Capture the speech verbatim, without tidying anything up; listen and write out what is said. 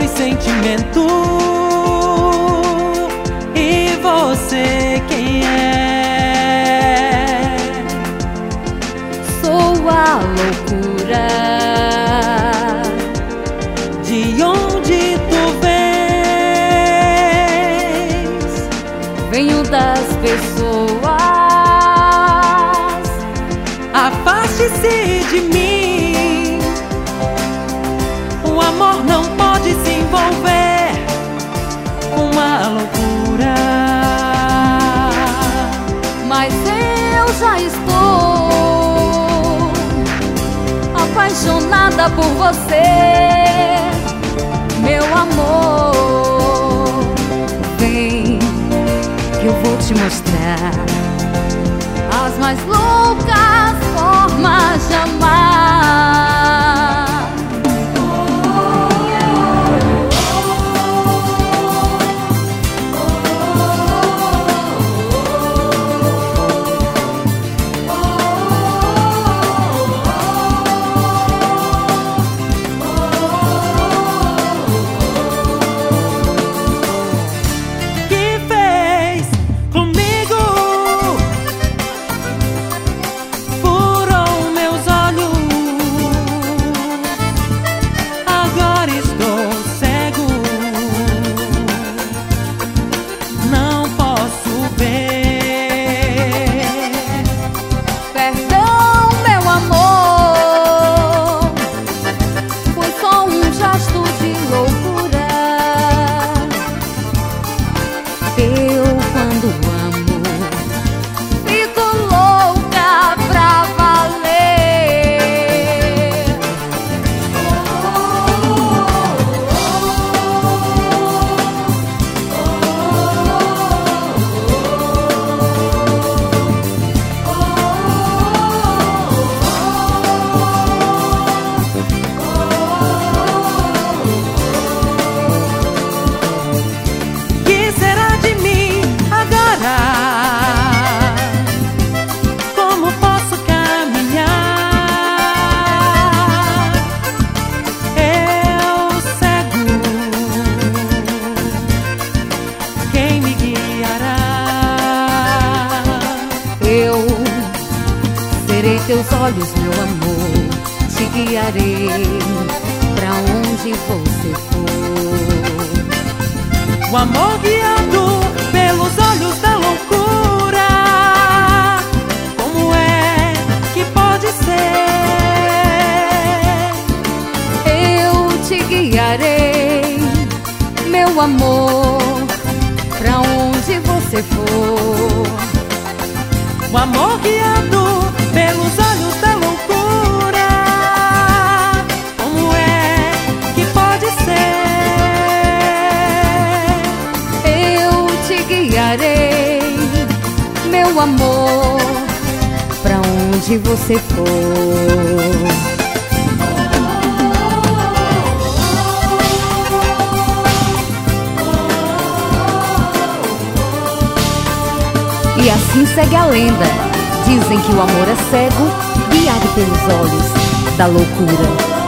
sentimento. E você quem é? Sou a loucura. De onde tu vens? Venho das pessoas. Afaste-se de mim. O amor não pode se envolver com uma loucura. Mas eu já estou apaixonada por você, meu amor. Vem que eu vou te mostrar as mais loucas formas de amar. Eu serei teus olhos, meu amor, te guiarei pra onde você for. O amor guiado pelos olhos da loucura, como é que pode ser? Eu te guiarei, meu amor, pra onde você for. O amor guiado pelos olhos da loucura, como é que pode ser? Eu te guiarei, meu amor, pra onde você for. E assim segue a lenda. Dizem que o amor é cego, guiado pelos olhos da loucura.